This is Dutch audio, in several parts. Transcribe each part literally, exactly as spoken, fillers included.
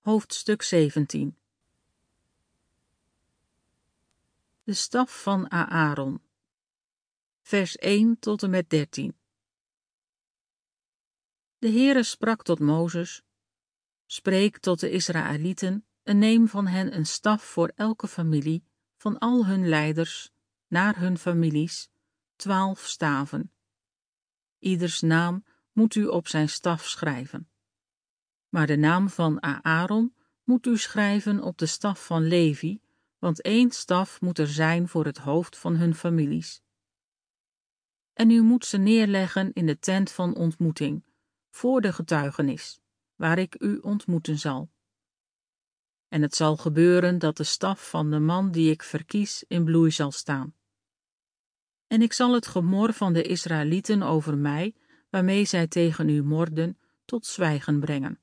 Hoofdstuk zeventien. De staf van Aaron. Vers één tot en met dertien. De Heere sprak tot Mozes: Spreek tot de Israëlieten en neem van hen een staf voor elke familie, van al hun leiders, naar hun families, twaalf staven. Ieders naam moet u op zijn staf schrijven. Maar de naam van Aaron moet u schrijven op de staf van Levi, want één staf moet er zijn voor het hoofd van hun families. En u moet ze neerleggen in de tent van ontmoeting, voor de getuigenis, waar ik u ontmoeten zal. En het zal gebeuren dat de staf van de man die ik verkies in bloei zal staan. En ik zal het gemor van de Israëlieten over mij, waarmee zij tegen u morden, tot zwijgen brengen.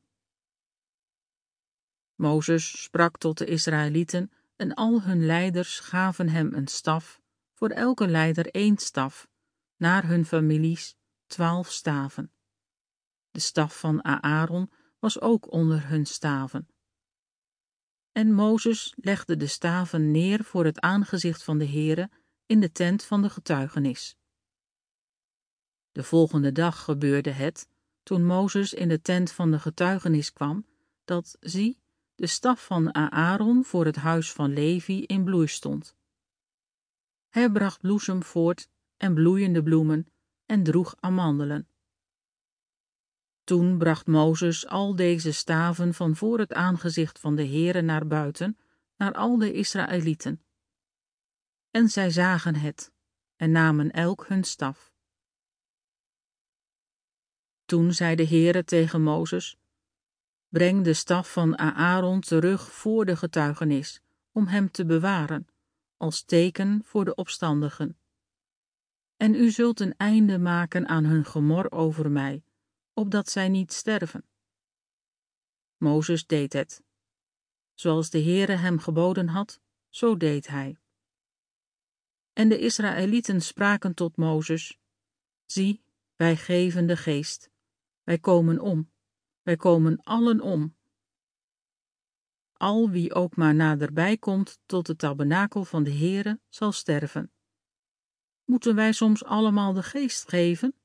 Mozes sprak tot de Israëlieten en al hun leiders gaven hem een staf, voor elke leider één staf, naar hun families, twaalf staven. De staf van Aaron was ook onder hun staven. En Mozes legde de staven neer voor het aangezicht van de Heere in de tent van de getuigenis. De volgende dag gebeurde het, toen Mozes in de tent van de getuigenis kwam, dat, zie, de staf van Aaron voor het huis van Levi in bloei stond. Hij bracht bloesem voort en bloeiende bloemen en droeg amandelen. Toen bracht Mozes al deze staven van voor het aangezicht van de Heere naar buiten, naar al de Israëlieten. En zij zagen het en namen elk hun staf. Toen zei de Heere tegen Mozes: Breng de staf van Aaron terug voor de getuigenis, om hem te bewaren, als teken voor de opstandigen. En u zult een einde maken aan hun gemor over mij, opdat zij niet sterven. Mozes deed het. Zoals de Heere hem geboden had, zo deed hij. En de Israëlieten spraken tot Mozes: Zie, wij geven de geest. Wij komen om. Wij komen allen om. Al wie ook maar naderbij komt tot de tabernakel van de Heere, zal sterven. Moeten wij soms allemaal de geest geven?